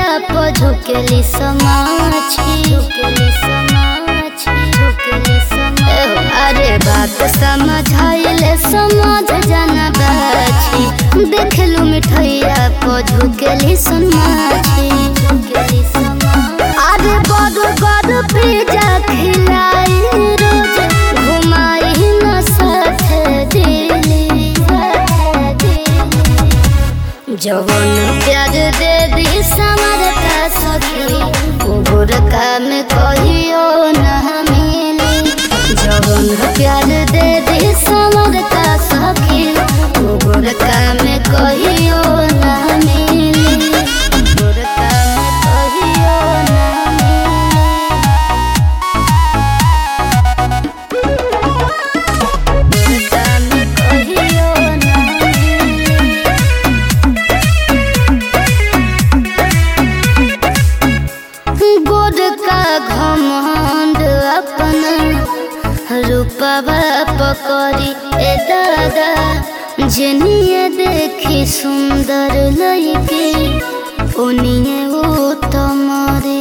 पर झुकेली समाछी अरे बात समझाइले समझ जाना बाछी देखलू मिठैया पर झुकेली समाछी अरे बड़ बड़ पिज्जा खिलाई रोज घुमाई न साथ दिल्ली जवन प्यार दे दी समर का सखी गोरका में कहियो न मिली जवन प्यार दे दी समर का सखी गोरका में कहियो न मिली गोरका में कहियो न मिली गोरका में कहियो न गोरका घमंड अपना रूपवा पकड़ी ए दादा जनिए देखी सुंदर लइके ओनिए वो तमरे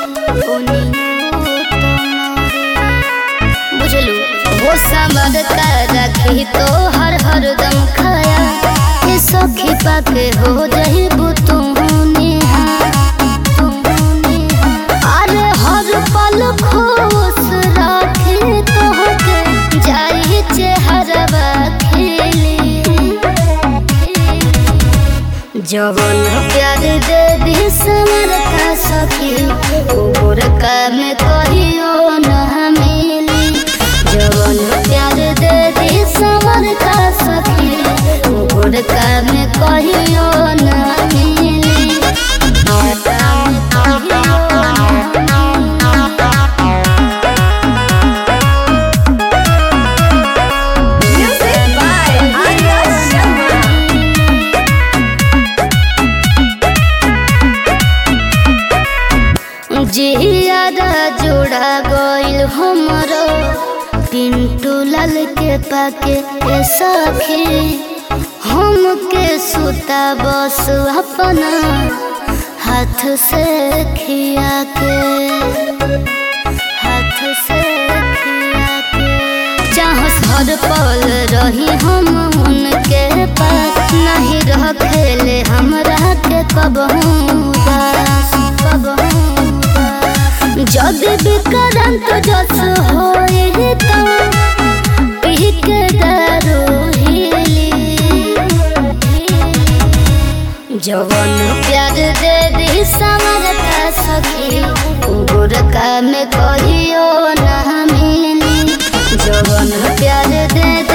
बुझलू वो समर का रखी तो हर दम खाया ये सखी पाके हो जाही बुतू अरे हर पल खुश राखे तोहके जाई चेहरवा खिली जवन प्यार दे दी समर का सखी गोरका में कहियो न मिली जवन प्यार दे दी समर का सखी गोरका में कहियो न मिली गोरका में कहियो जियारा जोड़ा गइल हमरो पिंटू लाल के पाके ए सखी हमके सुता बस अपना हाथ से खिया के चाहस हर पल रही हम उनके पास नहीं रह खेले हमरा के कबहू उदास जद विक्रांत जस होए तो पी के दारू हिली जवन प्यार दे दी समर का सखी गोरका में कहियो न मिली जवन प्यार दे